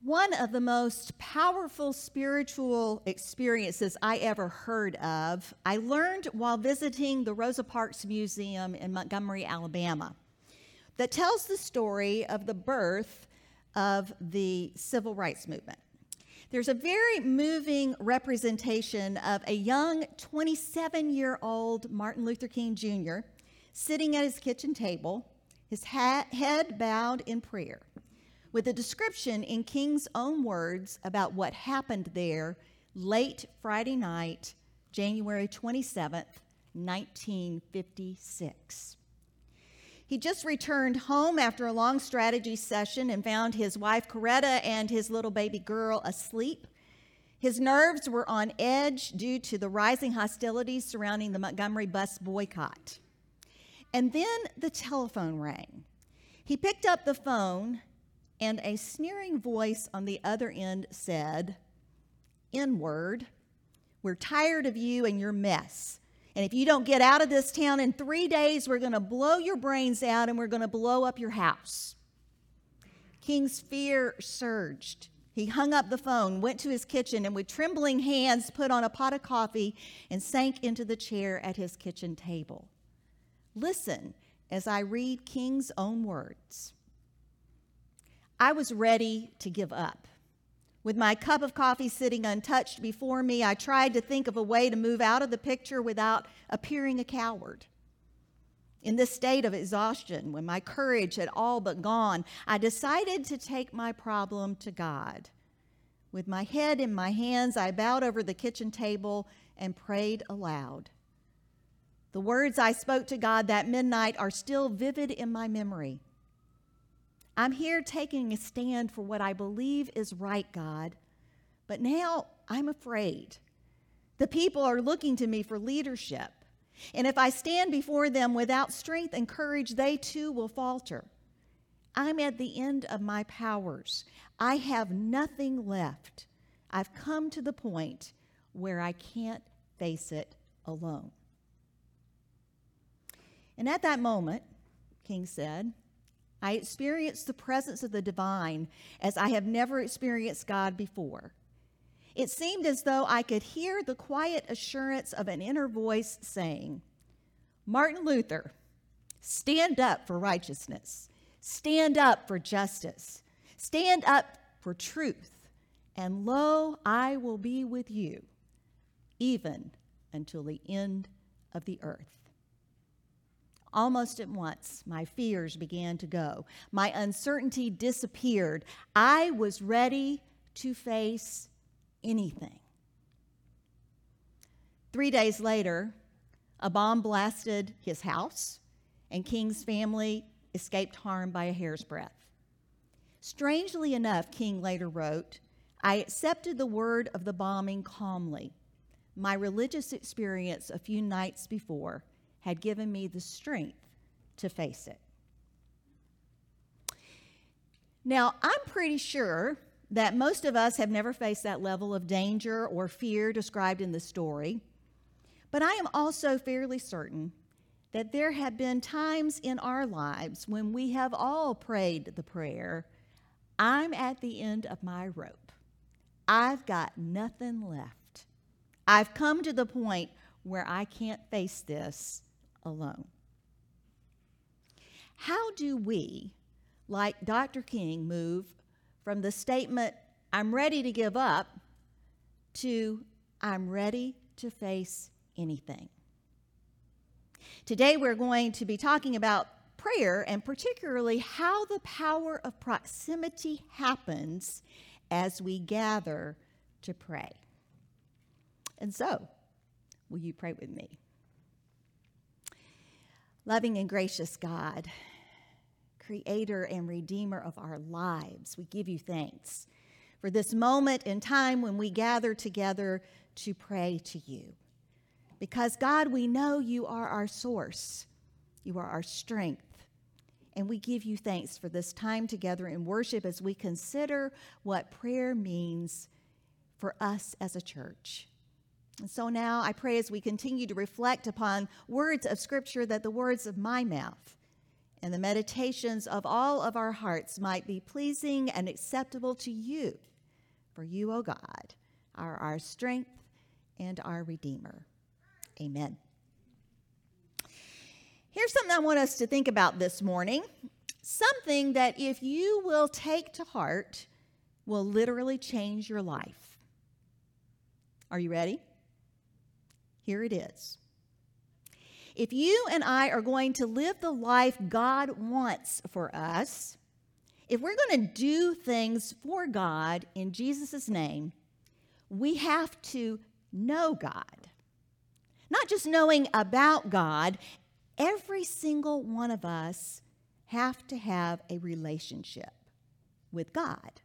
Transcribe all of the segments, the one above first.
One of the most powerful spiritual experiences I ever heard of, I learned while visiting the Rosa Parks Museum in Montgomery, Alabama, that tells the story of the birth of the civil rights movement. There's a very moving representation of a young 27-year-old Martin Luther King Jr. sitting at his kitchen table, his head bowed in prayer, with a description in King's own words about what happened there late Friday night, January 27th, 1956. He just returned home after a long strategy session and found his wife, Coretta, and his little baby girl asleep. His nerves were on edge due to the rising hostilities surrounding the Montgomery bus boycott. And then the telephone rang. He picked up the phone, and a sneering voice on the other end said, "N-word, we're tired of you and your mess. And if you don't get out of this town in 3 days, we're going to blow your brains out and we're going to blow up your house." King's fear surged. He hung up the phone, went to his kitchen, and with trembling hands put on a pot of coffee and sank into the chair at his kitchen table. Listen as I read King's own words. "I was ready to give up. With my cup of coffee sitting untouched before me, I tried to think of a way to move out of the picture without appearing a coward. In this state of exhaustion, when my courage had all but gone, I decided to take my problem to God. With my head in my hands, I bowed over the kitchen table and prayed aloud. The words I spoke to God that midnight are still vivid in my memory. I'm here taking a stand for what I believe is right, God, but now I'm afraid. The people are looking to me for leadership, and if I stand before them without strength and courage, they too will falter. I'm at the end of my powers. I have nothing left. I've come to the point where I can't face it alone." And at that moment, King said, I experienced the presence of the divine as I have never experienced God before. It seemed as though I could hear the quiet assurance of an inner voice saying, "Martin Luther, stand up for righteousness. Stand up for justice. Stand up for truth. And lo, I will be with you, even until the end of the earth." Almost at once, my fears began to go. My uncertainty disappeared. I was ready to face anything. 3 days later, a bomb blasted his house, and King's family escaped harm by a hair's breadth. Strangely enough, King later wrote, I accepted the word of the bombing calmly. My religious experience a few nights before had given me the strength to face it. Now, I'm pretty sure that most of us have never faced that level of danger or fear described in the story, but I am also fairly certain that there have been times in our lives when we have all prayed the prayer, "I'm at the end of my rope. I've got nothing left. I've come to the point where I can't face this alone." How do we, like Dr. King, move from the statement, "I'm ready to give up," to "I'm ready to face anything"? Today we're going to be talking about prayer, and particularly how the power of proximity happens as we gather to pray. And so, will you pray with me? Loving and gracious God, Creator and Redeemer of our lives, we give you thanks for this moment in time when we gather together to pray to you. Because, God, we know you are our source, you are our strength, and we give you thanks for this time together in worship as we consider what prayer means for us as a church. And so now I pray as we continue to reflect upon words of Scripture that the words of my mouth and the meditations of all of our hearts might be pleasing and acceptable to you. For you, O God, are our strength and our Redeemer. Amen. Here's something I want us to think about this morning. Something that if you will take to heart will literally change your life. Are you ready? Here it is. If you and I are going to live the life God wants for us, if we're going to do things for God in Jesus' name, we have to know God. Not just knowing about God, every single one of us have to have a relationship with God.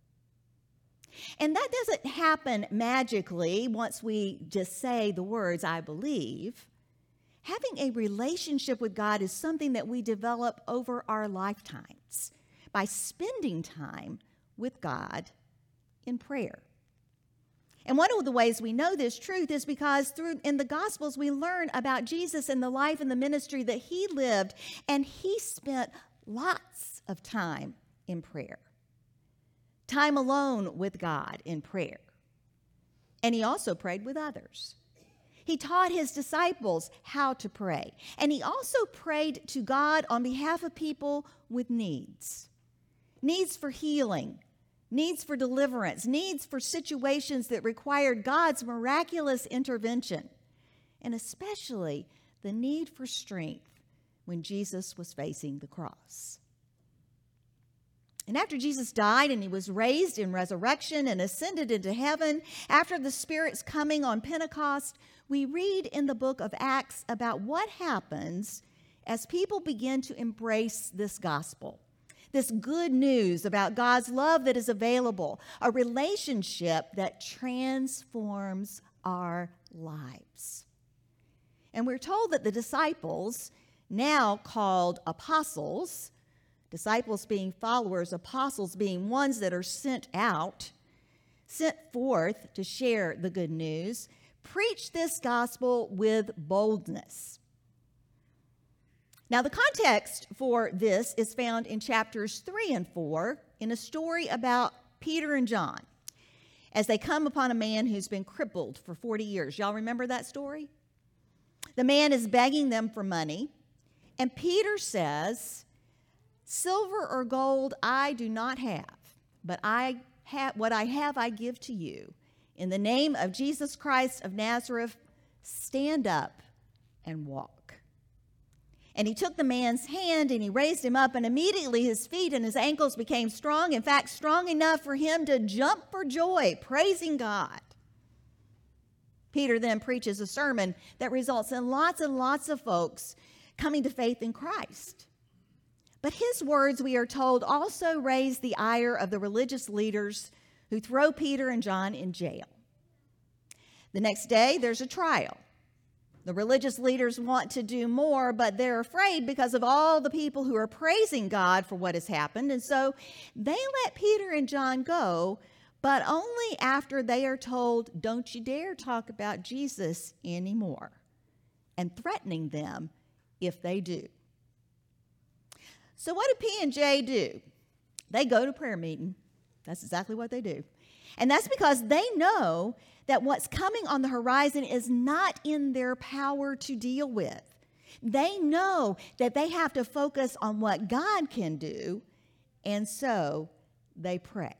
And that doesn't happen magically once we just say the words, I believe. Having a relationship with God is something that we develop over our lifetimes by spending time with God in prayer. And one of the ways we know this truth is because in the Gospels we learn about Jesus and the life and the ministry that he lived, and he spent lots of time in prayer. Time alone with God in prayer. And he also prayed with others. He taught his disciples how to pray, and he also prayed to God on behalf of people with needs. Needs for healing, needs for deliverance, needs for situations that required God's miraculous intervention, and especially the need for strength when Jesus was facing the cross. And after Jesus died and he was raised in resurrection and ascended into heaven, after the Spirit's coming on Pentecost, we read in the book of Acts about what happens as people begin to embrace this gospel. This good news about God's love that is available, a relationship that transforms our lives. And we're told that the disciples, now called apostles, disciples being followers, apostles being ones that are sent out, sent forth to share the good news, preach this gospel with boldness. Now, the context for this is found in chapters 3 and 4 in a story about Peter and John as they come upon a man who's been crippled for 40 years. Y'all remember that story? The man is begging them for money, and Peter says, "Silver or gold I do not have, but what I have I give to you. In the name of Jesus Christ of Nazareth, stand up and walk." And he took the man's hand and he raised him up, and immediately his feet and his ankles became strong, in fact, strong enough for him to jump for joy, praising God. Peter then preaches a sermon that results in lots and lots of folks coming to faith in Christ. But his words, we are told, also raise the ire of the religious leaders who throw Peter and John in jail. The next day, there's a trial. The religious leaders want to do more, but they're afraid because of all the people who are praising God for what has happened. And so they let Peter and John go, but only after they are told, "Don't you dare talk about Jesus anymore," and threatening them if they do. So what do P&J do? They go to prayer meeting. That's exactly what they do. And that's because they know that what's coming on the horizon is not in their power to deal with. They know that they have to focus on what God can do, and so they pray.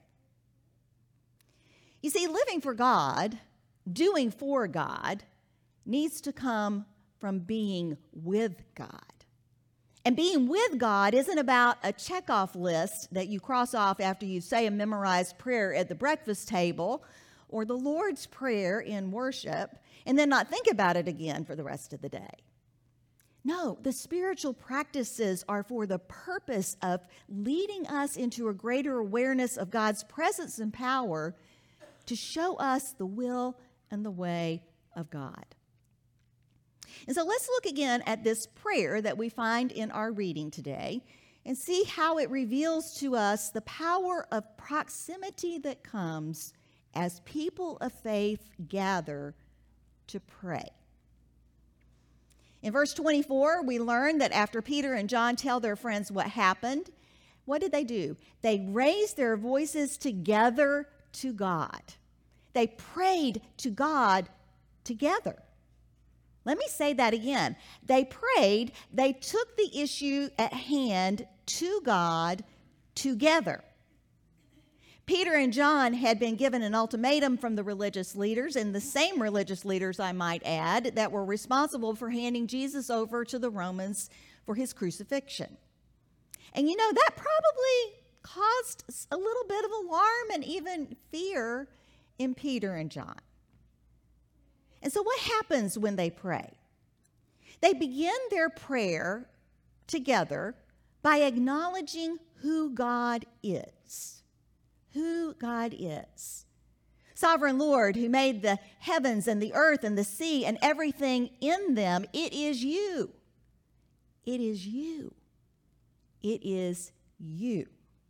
You see, living for God, doing for God, needs to come from being with God. And being with God isn't about a checkoff list that you cross off after you say a memorized prayer at the breakfast table or the Lord's Prayer in worship and then not think about it again for the rest of the day. No, the spiritual practices are for the purpose of leading us into a greater awareness of God's presence and power to show us the will and the way of God. And so let's look again at this prayer that we find in our reading today and see how it reveals to us the power of proximity that comes as people of faith gather to pray. In verse 24, we learn that after Peter and John tell their friends what happened, what did they do? They raised their voices together to God. They prayed to God together. Let me say that again. They prayed, they took the issue at hand to God together. Peter and John had been given an ultimatum from the religious leaders, and the same religious leaders, I might add, that were responsible for handing Jesus over to the Romans for his crucifixion. And that probably caused a little bit of alarm and even fear in Peter and John. And so what happens when they pray? They begin their prayer together by acknowledging who God is. Who God is. Sovereign Lord, who made the heavens and the earth and the sea and everything in them, it is you. It is you. It is you.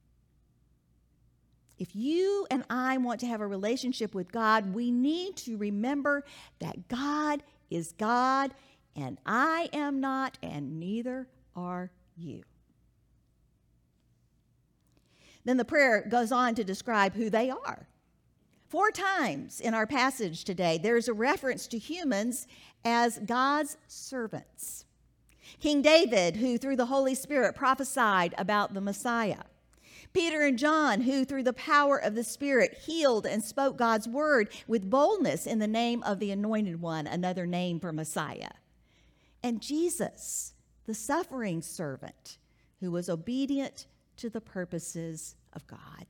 If you and I want to have a relationship with God, we need to remember that God is God, and I am not, and neither are you. Then the prayer goes on to describe who they are. 4 times in our passage today, there's a reference to humans as God's servants. King David, who through the Holy Spirit prophesied about the Messiah. Peter and John, who through the power of the Spirit healed and spoke God's word with boldness in the name of the Anointed One, another name for Messiah. And Jesus, the suffering servant, who was obedient to the purposes of God.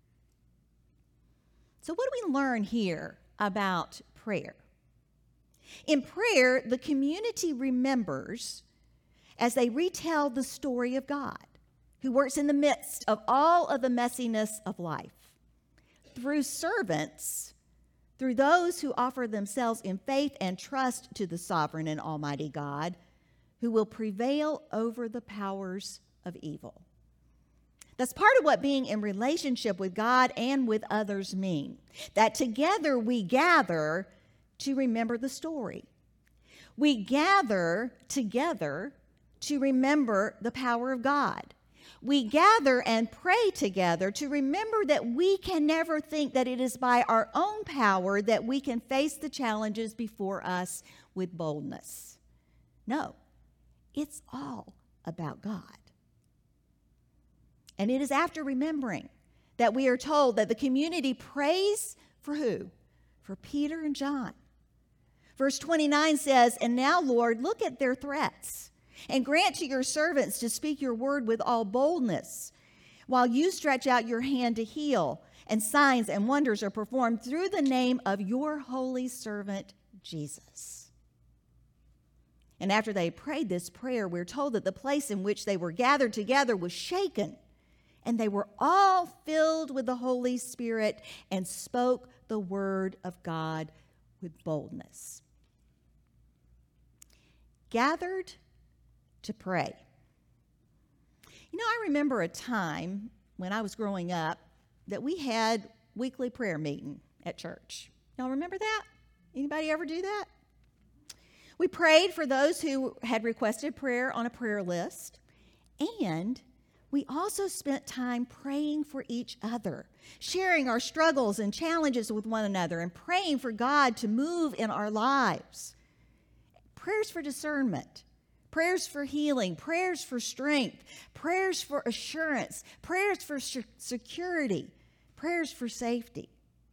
So what do we learn here about prayer? In prayer, the community remembers as they retell the story of God, who works in the midst of all of the messiness of life. Through servants, through those who offer themselves in faith and trust to the sovereign and almighty God, who will prevail over the powers of evil. That's part of what being in relationship with God and with others mean. That together we gather to remember the story. We gather together to remember the power of God. We gather and pray together to remember that we can never think that it is by our own power that we can face the challenges before us with boldness. No, it's all about God. And it is after remembering that we are told that the community prays for who? For Peter and John. Verse 29 says, "And now, Lord, look at their threats, and grant to your servants to speak your word with all boldness, while you stretch out your hand to heal, and signs and wonders are performed through the name of your holy servant, Jesus." And after they prayed this prayer, we're told that the place in which they were gathered together was shaken, and they were all filled with the Holy Spirit and spoke the word of God with boldness. Gathered to pray. I remember a time when I was growing up that we had weekly prayer meeting at church. Y'all remember that? Anybody ever do that? We prayed for those who had requested prayer on a prayer list, and we also spent time praying for each other, sharing our struggles and challenges with one another, and praying for God to move in our lives. Prayers for discernment, prayers for healing, prayers for strength, prayers for assurance, prayers for security, prayers for safety.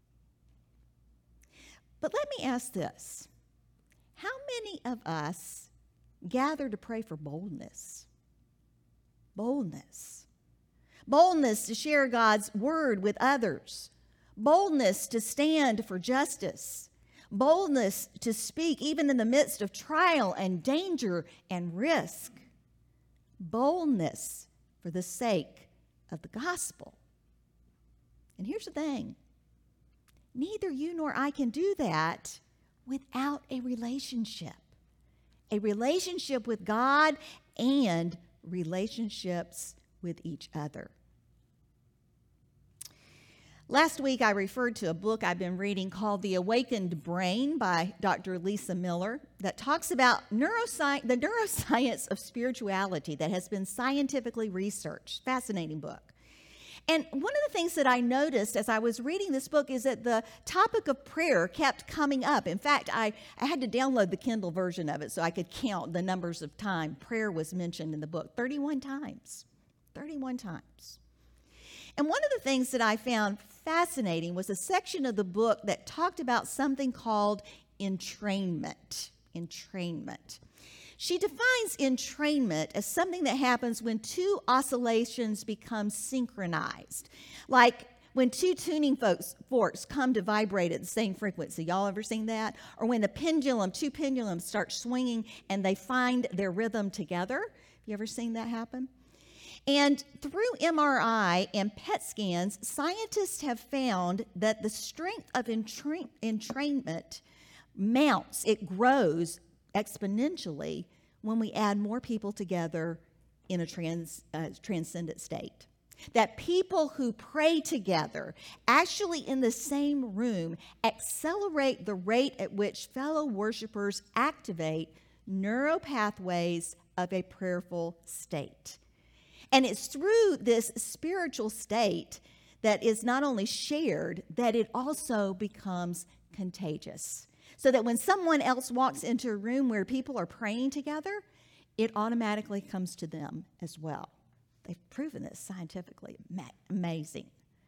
But let me ask this. How many of us gather to pray for boldness? Boldness. Boldness to share God's word with others. Boldness to stand for justice. Boldness to speak even in the midst of trial and danger and risk. Boldness for the sake of the gospel. And here's the thing. Neither you nor I can do that without a relationship. A relationship with God and relationships with each other. Last week, I referred to a book I've been reading called The Awakened Brain by Dr. Lisa Miller that talks about the neuroscience of spirituality that has been scientifically researched. Fascinating book. And one of the things that I noticed as I was reading this book is that the topic of prayer kept coming up. In fact, I had to download the Kindle version of it so I could count the numbers of times prayer was mentioned in the book. 31 times. 31 times. And one of the things that I found fascinating was a section of the book that talked about something called entrainment. Entrainment. She defines entrainment as something that happens when two oscillations become synchronized. Like when two tuning forks come to vibrate at the same frequency. Y'all ever seen that? Or when two pendulums start swinging and they find their rhythm together. Have you ever seen that happen? And through MRI and PET scans, scientists have found that the strength of entrainment mounts, it grows exponentially when we add more people together in a transcendent state. That people who pray together, actually in the same room, accelerate the rate at which fellow worshipers activate neuropathways of a prayerful state. And it's through this spiritual state that is not only shared, that it also becomes contagious. So that when someone else walks into a room where people are praying together, it automatically comes to them as well. They've proven this scientifically. Amazing.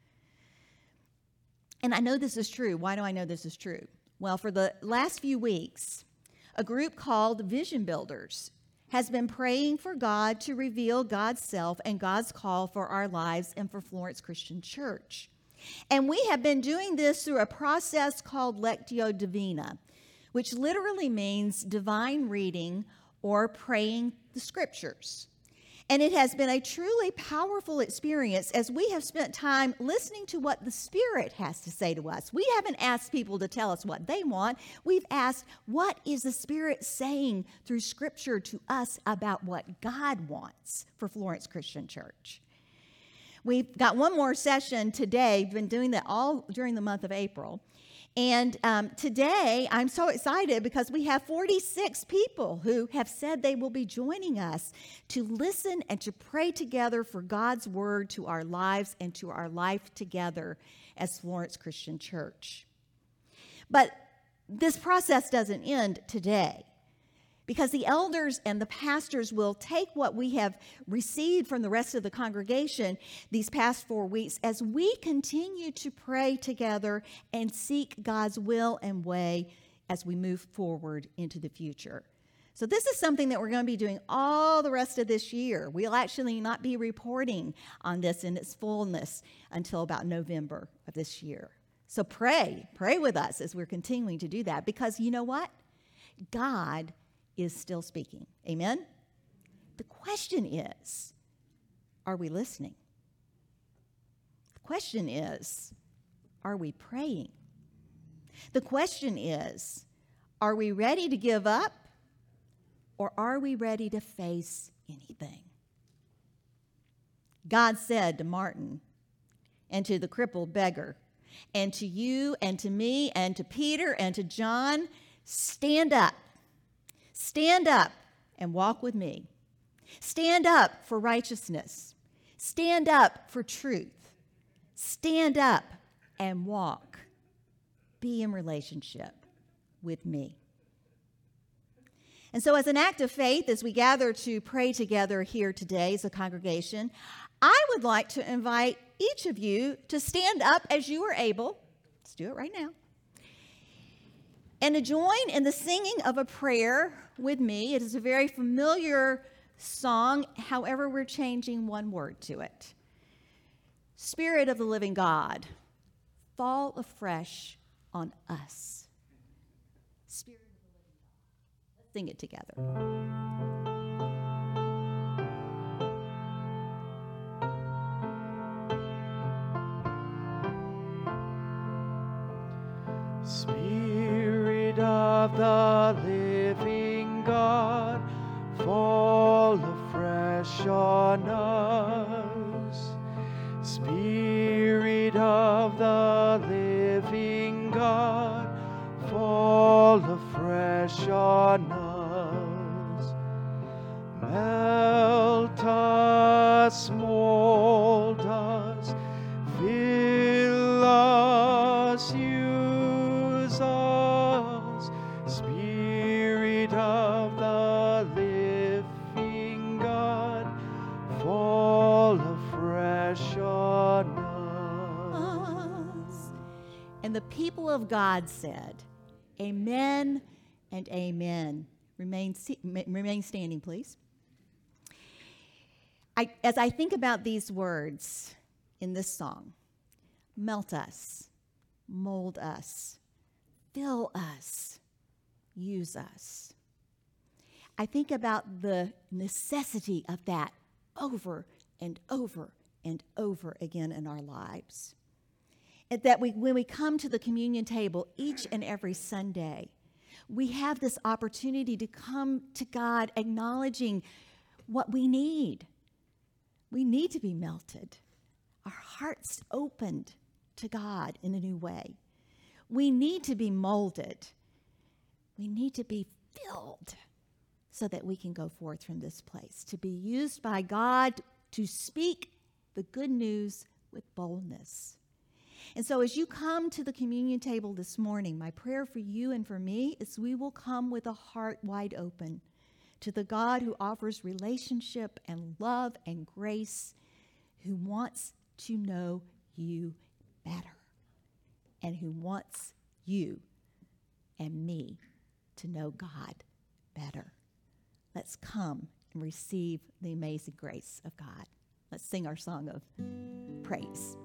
And I know this is true. Why do I know this is true? Well, for the last few weeks, a group called Vision Builders has been praying for God to reveal God's self and God's call for our lives and for Florence Christian Church. And we have been doing this through a process called Lectio Divina, which literally means divine reading or praying the scriptures. And it has been a truly powerful experience as we have spent time listening to what the Spirit has to say to us. We haven't asked people to tell us what they want. We've asked, what is the Spirit saying through Scripture to us about what God wants for Florence Christian Church? We've got one more session today. We've been doing that all during the month of April. And today, I'm so excited because we have 46 people who have said they will be joining us to listen and to pray together for God's word to our lives and to our life together as Florence Christian Church. But this process doesn't end today, because the elders and the pastors will take what we have received from the rest of the congregation these past 4 weeks as we continue to pray together and seek God's will and way as we move forward into the future. So this is something that we're going to be doing all the rest of this year. We'll actually not be reporting on this in its fullness until about November of this year. So pray with us as we're continuing to do that, because you know what? God is still speaking. Amen? The question is, are we listening? The question is, are we praying? The question is, are we ready to give up, or are we ready to face anything? God said to Martin and to the crippled beggar and to you and to me and to Peter and to John, stand up. Stand up and walk with me. Stand up for righteousness. Stand up for truth. Stand up and walk. Be in relationship with me. And so as an act of faith, as we gather to pray together here today as a congregation, I would like to invite each of you to stand up as you are able. Let's do it right now. And to join in the singing of a prayer with me. It is a very familiar song, however, we're changing one word to it. Spirit of the living God, fall afresh on us. Spirit of the living God. Let's sing it together. Spirit of the living God, fall afresh on us. Spirit of of the living God, fall afresh on us. Melt us, mold us, fill us, use us, Spirit of the living God, fall afresh on us. And the people of God said, Amen and amen. Remain standing, please. As I think about these words in this song, melt us, mold us, fill us, use us, I think about the necessity of that over and over and over again in our lives. And that when we come to the communion table each and every Sunday, we have this opportunity to come to God acknowledging what we need. We need to be melted, our hearts opened to God in a new way. We need to be molded. We need to be filled so that we can go forth from this place, to be used by God to speak the good news with boldness. And so as you come to the communion table this morning, my prayer for you and for me is we will come with a heart wide open to the God who offers relationship and love and grace, who wants to know you better, and who wants you and me to know God better. Let's come and receive the amazing grace of God. Let's sing our song of praise.